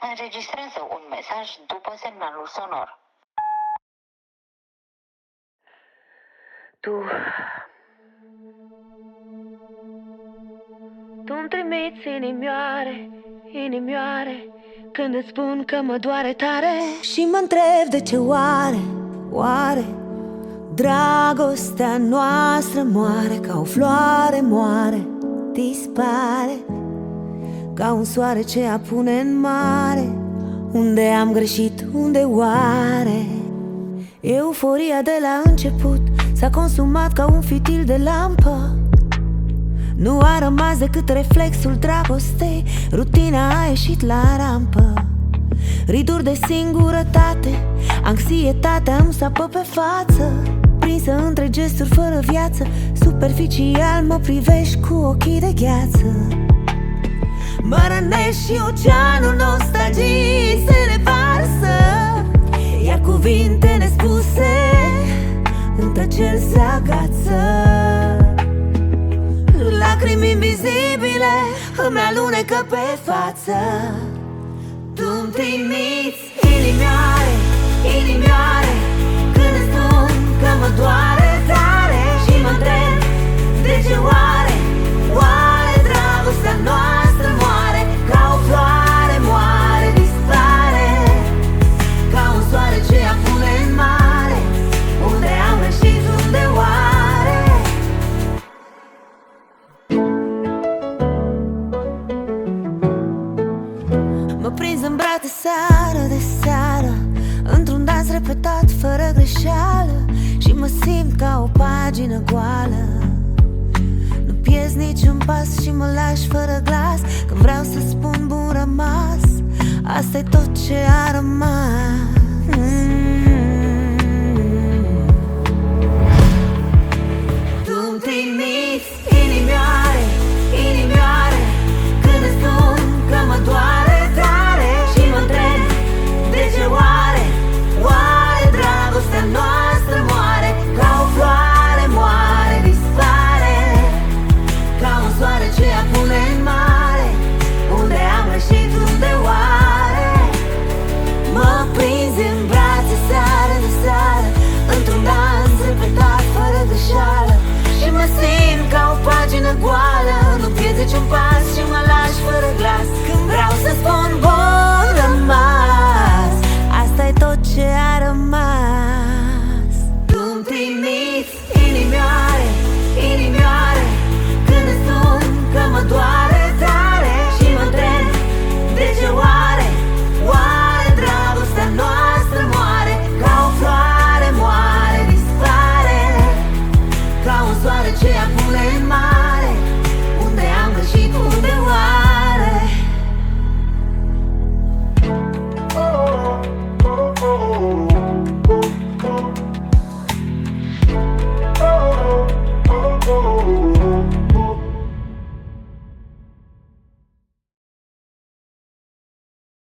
Înregistrează un mesaj după semnalul sonor. Tu-mi trimiți inimioare, inimioare, când îți spun că mă doare tare. Și mă întreb de ce oare dragostea noastră moare. Ca o floare moare, dispare, ca un soare ce apune în mare. Unde am greșit, unde oare? Euforia de la început s-a consumat ca un fitil de lampă. Nu a rămas decât reflexul dragostei. Rutina a ieșit la rampă. Riduri de singurătate, anxietatea îmi sapă pe față. Prinsă între gesturi fără viață, superficial mă privești cu ochii de gheață. Mă rănești și oceanul nostalgiei se revarsă, iar cuvinte nespuse în tăceri se agață. Lacrimi invizibile îmi alunecă pe față. Tu-mi trimiți inimioare, inimioare, când îți spun că mă doare tare. Și mă întreb de ce oare dragostea noastră moare. Ca o floare moare, dispare, ca un soare ce apune în mare. Unde am greșit, unde oare? Mă prinzi în brațe seară de seară, într-un dans repetat fără greșeală. Și mă simt ca o pagină goală. Nu pierzi niciun pas și mă lași fără glas. Când vreau să spun bun rămas, asta e tot ce a rămas.